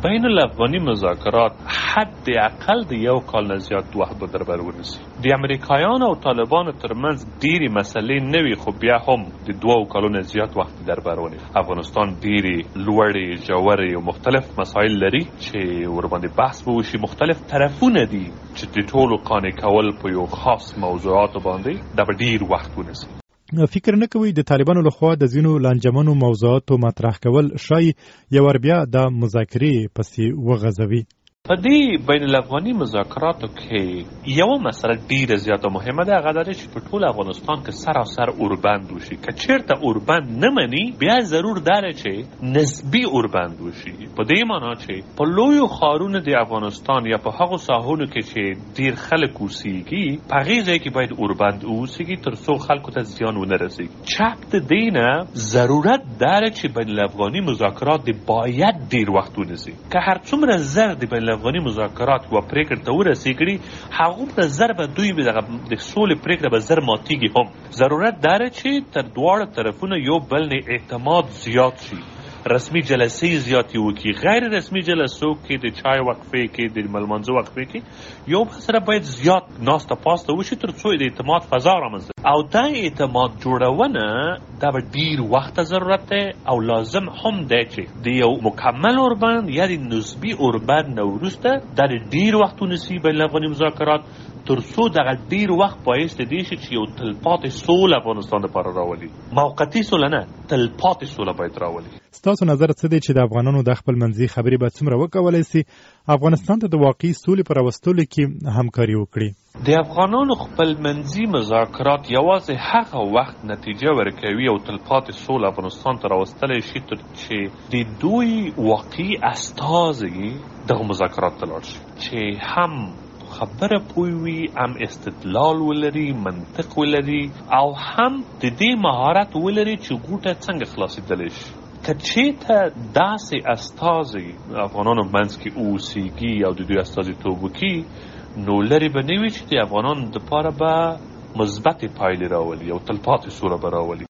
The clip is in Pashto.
بین الافغاني مذاکرات حد اقل د 1 کال نه زیات وخت به در بر ونیسي. د امریکایانو او طالبانو ترمنځ ډېرې مسلې نه وي، خو بیا هم د 2 کالو نه زیات وخت در بر ونیسي. افغانستان ډېرې لوړې، ژورې او مختلف مسایل لري چې ورباندې بحث به وشي. مختلف طرفونه دي چې د ټولو قانع کول په یو خاص موضوعاتو باندې دا به ډېر وخت ونیسي. فکر نه کوي د طالبانو لخوا د ځینو لانجمنو موضوعاتو مطرح کول شاید یو ور بیا د مذاکرې پسې وغځوي؟ په دې بین الافغاني مذاکراتو کې یو مسله ډیره زیاته مهمه ده، هغه دا چې په ټول افغانستان کې سراسر اوربند وشي. که چیرته اوربند نه مني، بیا ضرور ده چې نسبي اوربند وشي. په دې معنی چې په لویو ښارونو د افغانستان یا په هغو ساحونو کې چې ډیر خلک اوسېږي، په هغې ځای کې باید اوربند اوسېږي تر څو خلکو ته زیان ونه رسېږي. چپ د دې نه ضرورت ده چې بین الافغاني مذاکرات باید ډیر وخت ونیسي. که هر څومره زر د بین افغاني مذاکرات و پریکړه ته ورسېږي، هغه په زر به دوی به د سولې پریکړه به زر ماتېږي. هم ضرورت داره چې تر دواړو طرفونو یو بل نه اعتماد زیات شي، رسمي جلسې زیاتې وکړي. غیر رسمي جلسو کې د چای وقفې کې، د ملمنځه وقفې کې یو بل سره باید زیات ناسته پاسته وشي تر څو د اعتماد فضا رامنځته. او دا اعتماد جوړونه دا به ډیر وخت ضرورت ده او لازم هم ده چې د یو مکمل اوربند یا د نسبي اوربند نه وروسته دا ډیر وخت ونیسي بین الافغاني مذاکرات تر څو دغه ډیر وخت بایسته دی چې یو تلپاتې سوله افغانستان لپاره راولي. موقتي سوله نه، تلپاتې سوله باید راولي. ستاسو نظر څه دی چې د افغانانو د خپل منځي خبرې به څومره وکولای شي افغانستان ته د واقعي سولې پر راوستلو کې همکاري وکړي؟ د افغانانو خپل منځي مذاکرات یوازې هغه وخت نتیجه ورکوي او تلپاتې سوله افغانستان ته راوستلی شي تر چې د دوی واقعي استازي دغه مذاکرات ته لاړ شي، چې هم خبره پوي، هم استدلال ولري، منطق ولري، او هم د دې مهارت ولري چې ګوټه څنګه خلاصېدلی شي. که چېرته داسې استازي افغانانو منځ کې اوسېږي او د دوی استازیتوب وکړي، نو لرې به نه وي چې د افغانانو دپاره به مثبتې پایلې راولي او تلپاتې سوله به راولي.